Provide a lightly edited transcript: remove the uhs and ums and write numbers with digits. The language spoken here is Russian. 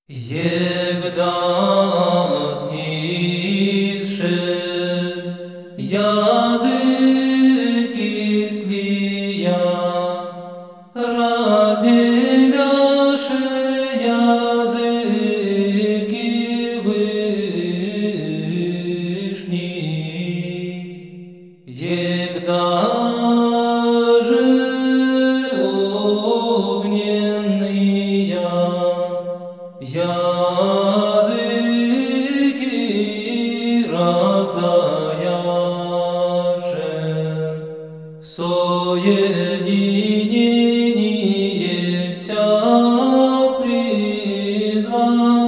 Егда снизши языки слия, разделяши языки вышний. Егда же огненные языки раздаяше, соединение вся призван.